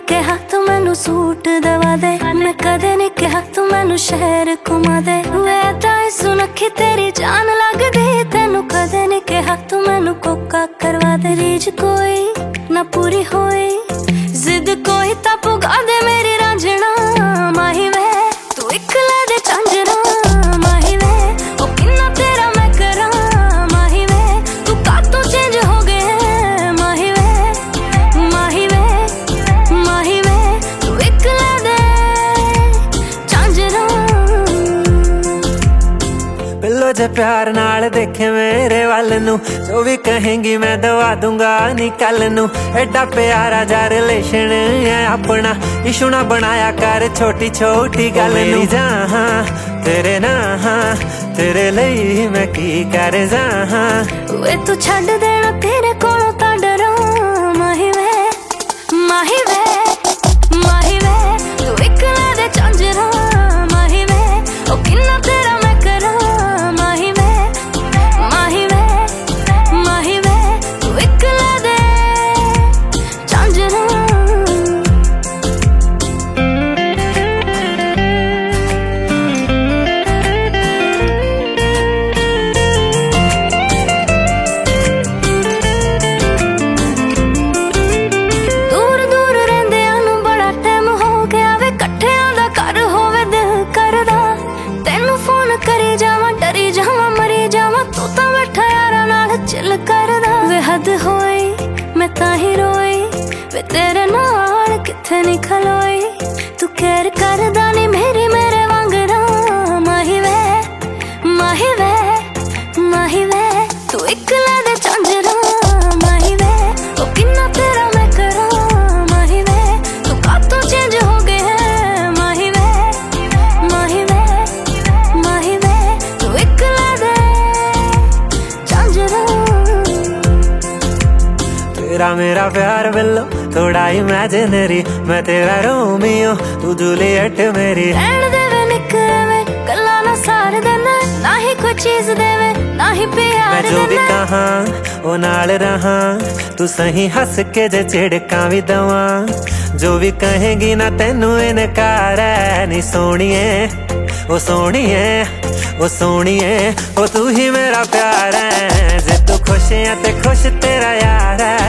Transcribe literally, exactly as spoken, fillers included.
कहा तू मैनू सूट दवा दे, मैं कदे नहीं कहा तू मैनू शहर घुमा दे। वे ताई सुनखी तेरी जान लगदी, तेनू कदे नहीं कहा तू मैनू कोका करवा दे। रीझ कोई ना पूरी होई, जिद कोई ता पुगा दे मेरी रांझना। माही वे तू इकला दे झांझरा, माही वे ओ किन्ना तेरा मैं करा। माही वे तू कातों चेंज हो गए, माही वे माही वे माही वे तू इकला दे झांझरा। बिल्लो जे प्यार नाल देखे मेरे वाल नू, जो भी कहेंगी मैं दवा दूंगा नी कल नू। एडा प्यारा जा रिलेशन है अपना, इशू ना बनाया कर छोटी छोटी गल नू। जहां तेरे ना तेरे लिए मैं की कर जहां। वे तू छड्ड देना तेरे कोलों तां डरा। माही वे माही वे माही वे तू इकला दे झांझरा। माही वे ओ किन्ना तेरा मैं करा। माही वे माही वे माही वे तू इकला दे झांझरा। करी जावा डरी जावा मरी जावा, तू तो बैठा यारा नाल चिल करदा। वे हद होई मैं ताही रोई, वे तेरे नाल किथे नहीं खलोई। तू केयर करदा नहीं मेरी मेरे वांगरा। माही वे माही वे माही वे तू इकला दे झांझरा। माही वे ओ किन्ना तेरा मैं करा। माही वे तू कातों चेंज हो गए है। माही वे माही वे माही वे तू इकला दे झांझरा। तेरा मेरा प्यार बिल्लो थोड़ा इमेजिनरी, मैं तेरा रोमियो तू जूलियट मेरी। रहन देवे निकलवे गल्ला ना सार देना, ना ही कोई चीज देवे ना ही प्यार। मैं जो भी कहा ओ नाल रहा, तू सही हंस के जे चिड़का भी दवा। जो भी कहेगी ना तेनू इनकार है नी सोनिए। ओ सोनिए ओ सोनिए ओ तू ही मेरा प्यार है। जे तू खुश है ते खुश तेरा यार है।